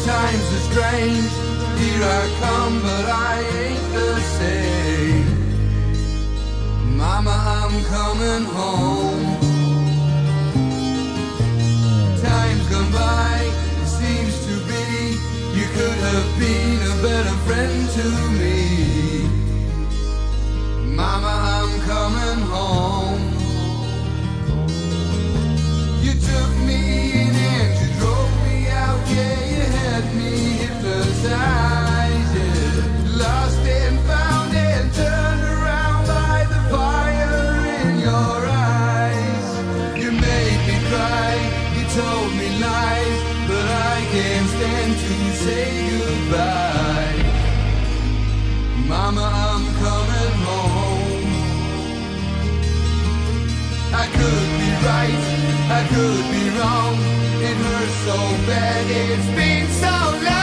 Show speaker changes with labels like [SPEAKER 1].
[SPEAKER 1] Times are strange, here I come, but I ain't the same. Mama, I'm coming home. Time's gone by, it seems to be you could have been a better friend to me. Mama, I'm coming home. You took me in and you drove me out, yeah, you had me hypnotized, yeah. Lost and found and turned around by the fire in your eyes. You made me cry, you told me lies, but I can't stand to say goodbye. Mama, I'm coming home. I could be right, I could be wrong. It hurts so bad, it's been so long.